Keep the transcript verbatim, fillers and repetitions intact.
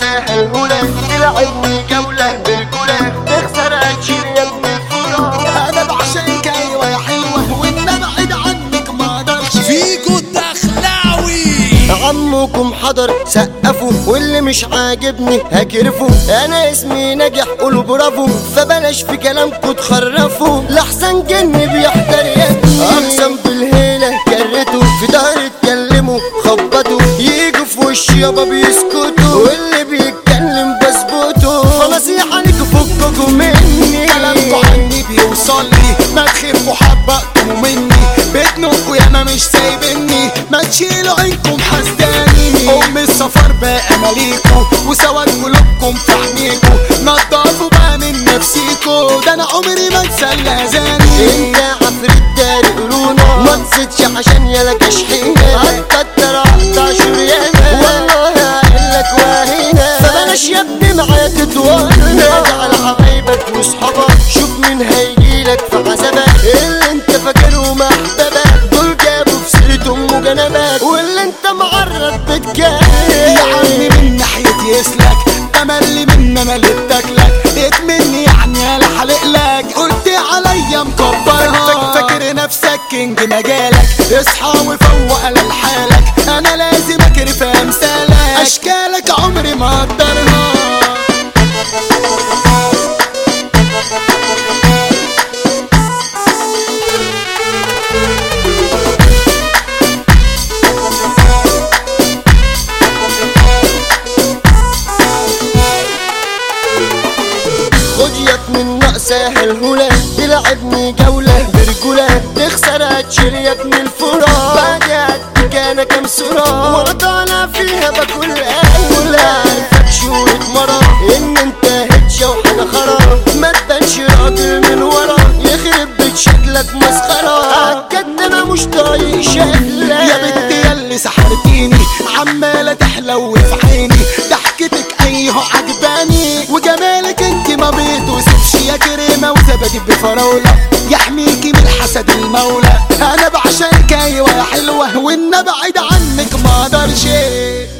سهل هلا تلعبني جولة بالكلة تخسر هتشيل يا ابن الفرا. انا بعشقك ايوه يا حلوة وان ابعد عنك ما اقدرش. فيجو الدخلاوي عمكم حضر سقفوا واللي مش عاجبني هكرفوا. انا اسمي ناجح قولوا برافو فبلاش في كلامكوا تخرفوا لحسن جن بيحتر يدي. اقسم بالهيلة كرتوا في دار اتكلموا خبطوا ييجوا في وشي يابا بيسكتوا واللي بيتكلم بظبطه. فنصيحة ليكوا فككوا مني كلامكوا عني بيوصل لي ما تخفوا حبقتوا مني بتنقوا ياما مش سايبني ما تشيلوا عينكم حسداني. ام السفر بقى مليكوا وسواد قلوبكم في عينيكوا نضفوا بقى من نفسيكوا ده انا عمري ما انسى الاذاني. انت عفريت داري قولونا ما تسيتش عشان يالا شحينة هتكتر اقطع شريانة والله هقلك واهينة. فبلاش يا ابني معايا تتوانا على حبايبك وصحابك شوف مين هيجيلك في عذابك. اللي انت فاكرهم احبابك دول جابوا في سيرتهم وجنبك واللي انت معرض بتجاهل. يا عمي من ناحيتي يسلك تملي من انا اللي بتاكلك اتمني يعني انا حلق لك قلت عليا مكبرها. فاكر نفسك كينج مجالك اصحى وفوق على لحالك انا لازم اكرف امثالك اشكالك عمري ما اقدرها. سهل هلا تلعبني جولة برجولة تخسر هتشيل يا ابن الفرا. بعد قدك انا كام صورة وانا طالع فيها باكل قلة عارفك شوية مرة ان انت هتشة وحاجة خرا ما تبانش راجل من ورا يخرب بيت شكلك مسخرة عالجد انا مش طايق شكلك. يا بنتي ياللي سحرتيني عمالة تحلو في عيني ضحكتك ايهو عجباني وجمالك انت ما بيتوصفش يا كريمة وزبادي بفراولة يحميكي من حسد المولى. انا بعشقك ايوه يا حلوة وان ابعد عنك ما اقدرش.